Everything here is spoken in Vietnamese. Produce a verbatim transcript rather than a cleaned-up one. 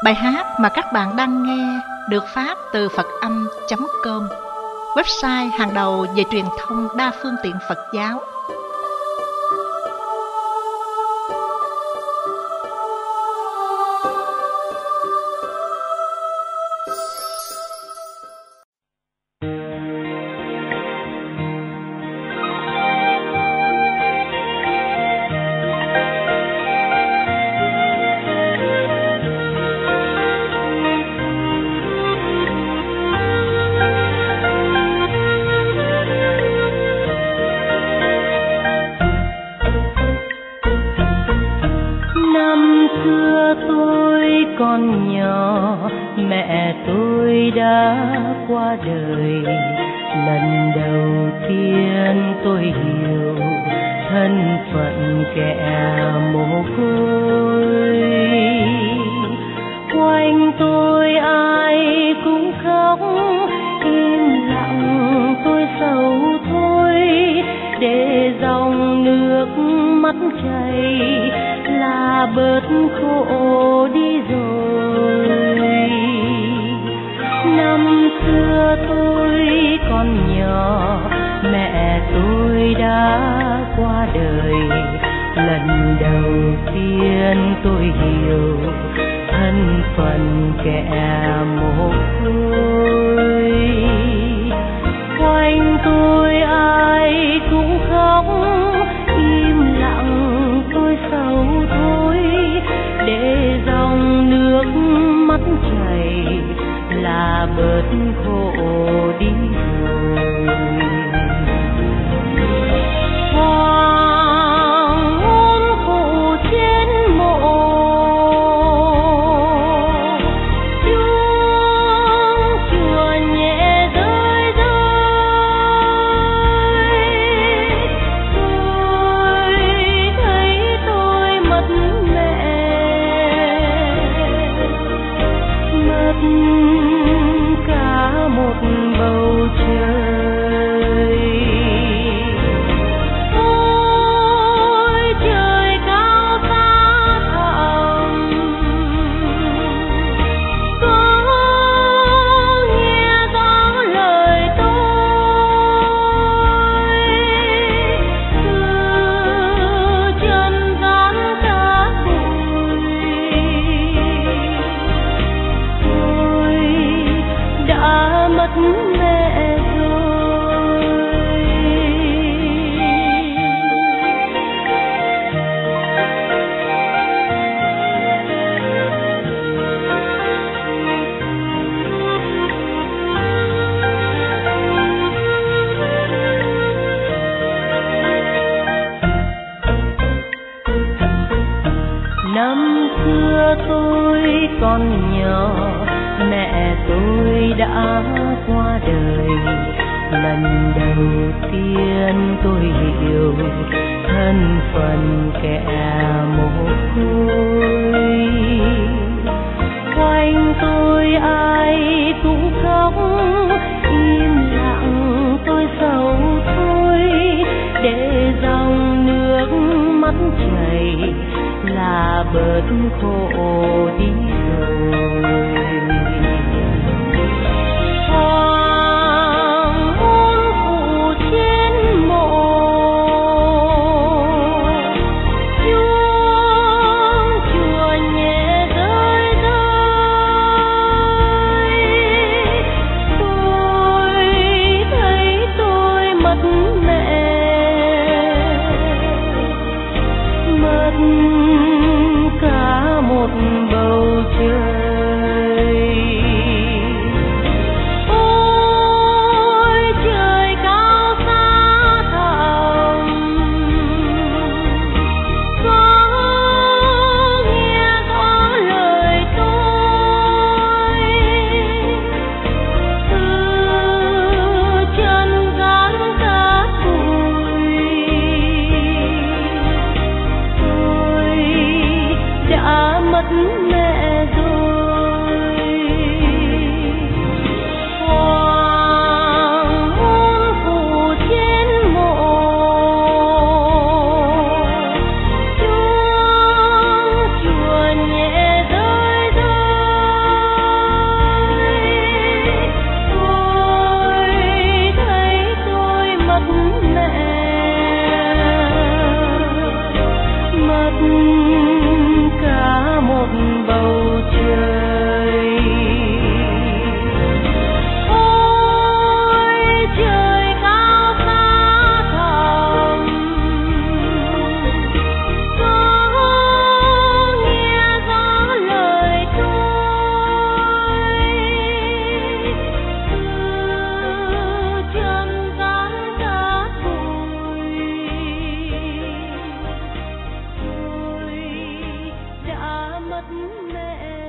Bài hát mà các bạn đang nghe được phát từ phật âm chấm com, website hàng đầu về truyền thông đa phương tiện Phật giáo. Con nhỏ mẹ tôi đã qua đời, lần đầu tiên tôi hiểu thân phận kẻ mồ côi. Quanh tôi ai cũng khóc, im lặng tôi sầu thôi, để dòng nước mắt chảy là bớt khổ đi rồi. Năm xưa tôi còn nhỏ, mẹ tôi đã qua đời, lần đầu tiên tôi hiểu thân phận kẻ mồ côi. Quanh tôi ai cũng khóc, im lặng tôi sầu thôi, để dòng nước mắt chảy là bớt khổ đi rồi. Hoàng hôn phủ trên mộ, chuông chùa nhẹ rơi rơi, tôi thấy tôi mất mẹ, mất cả một bầu trời. Ôi trời cao xa thẳm, có nghe rõ lời tôi, từ trần gian cả bụi, tôi đã mất mẹ rồi. Năm xưa tôi còn nhỏ, mẹ tôi đã qua đời, lần đầu tiên tôi hiểu thân phận kẻ mồ côi. Quanh tôi ai cũng khóc, im lặng tôi sầu thôi, để dòng nước mắt chảy là bớt khổ đi rồi. Hoàng hôn phủ trên mộ, chuông chùa nhẹ rơi rơi, tôi thấy tôi mất mẹ, mất cả một bầu trời. Ôi trời cao xa thẳm, có nghe rõ lời tôi, từ trần gian cả bụi, tôi đã mất mẹ rồi. Hoàng hôn phủ trên mộ, chuông chùa nhẹ rơi rơi, bầu trời. Ôi trời cao xa thẳm, có nghe rõ lời tôi từ trần gian cát bụi. Tôi đã mất mẹ.